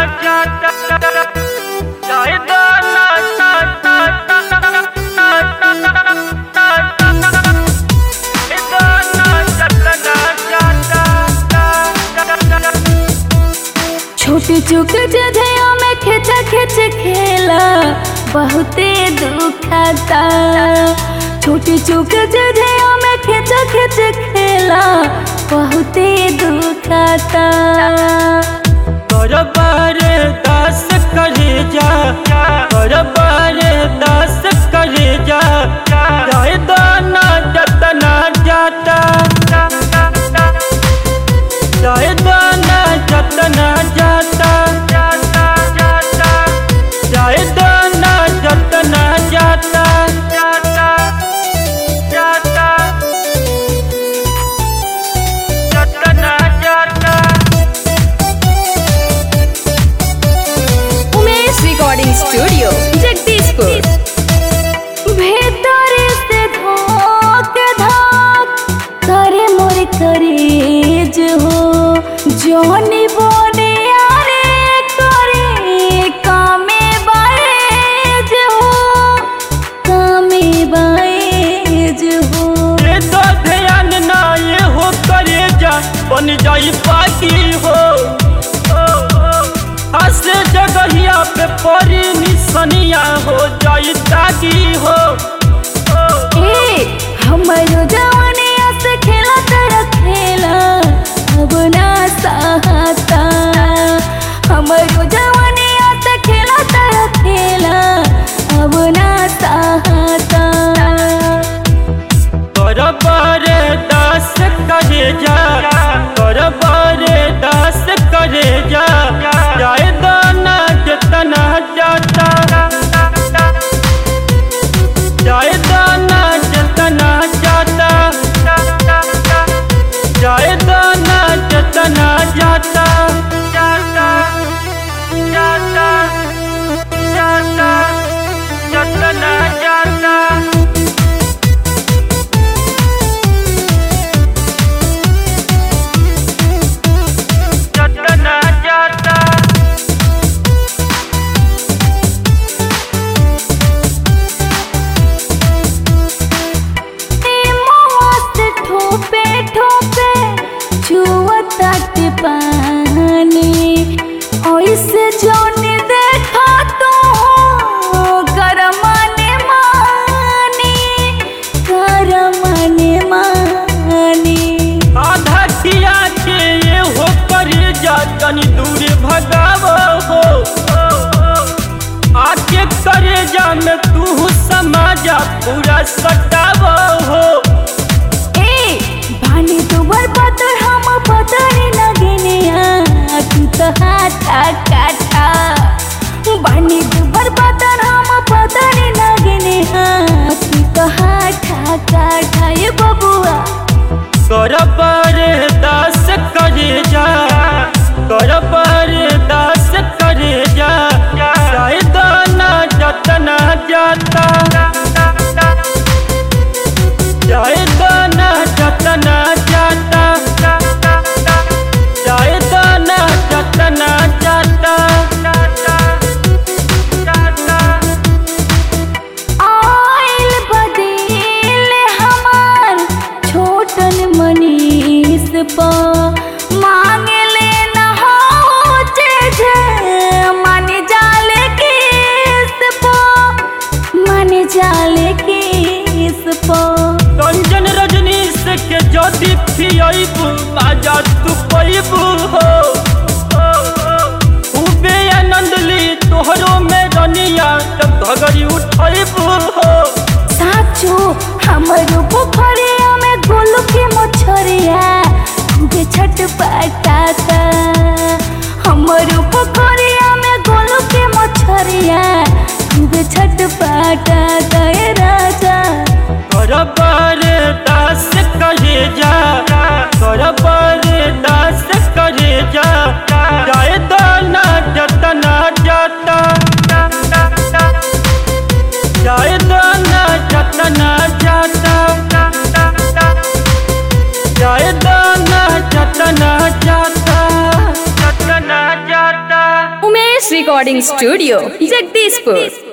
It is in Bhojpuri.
छोटी चुक जगह में खिच खिच खेला बहुते दुखता। छोटी चुक जगह में खिच खिच खेला बहुते दुखता। बारे दास करे जा बारे दास करे जा जाए दाना जतना जाता जाए दाना जतना जाता जाए दाना जतना जाता जतना जाता। Umesh recording studio Jagdishpur. भीतर से धोक धाक करे मोर करेज हो जोनी बोने यारे करे कामे बाएज हो कामे बाएज हो। ये तो ध्यान ना ये हो करे जा बन जाई पाकी हो हंसे जगहिया पे परी निसनिया हो जाई ताकी हो। हमारो जवानिया से खेला तेरा खेला अब ना सहता। हमारो जवानिया से खेला तेरा खेला अब ना सहता। बारे दास करे जा बारे दास करे जा जाए दाना जतना जाता जाए दाना जतना जाता जाए दाना जतना जाता जाता जाता जाता जतना जाता। ठोपे ठोपे छुअता के पानी ऐसे जोनी देखा तो करमाने मानी आधा किया के ये हो कर जा तनी दूर भगावो हो आके करे जा में तू समाजा पूरा सटावो हो। भानी तुबर पतर हम पतरे लगने तू तो हाथा काटा। भानी तुबर पतर हम पतरे लगने तू तो हाथा काटा। ये बबुआ कर बारे दास करे जा बारे दास करे जा जाए दाना जतना जाता जाए दाना जतना जाता जाए दाना जतना जाता। आइल बदल हमार छोटन मनीष पा मांगे लेना हो जे माने जाले किस पा माने जाले किस पा। कंचन रजनीश के ज्योति फियबू बाजा तू पैबू हो खूबे आनंद ली तोहरो में रनिया जब घगरी उठबू हो। साचो हमारो पोखरिया में गोलू के मछरिया खूबे छटपटाता। हमारो पोखरिया में गोलू के मछरिया खूबे छटपटाता। ए राजा बारे दास करे जा बारे दास करे जा जाए दाना जतना जाता जाए दाना जतना जाता जाए दाना जतना जाता जतना जाता। Umesh recording studio Jagdishpur.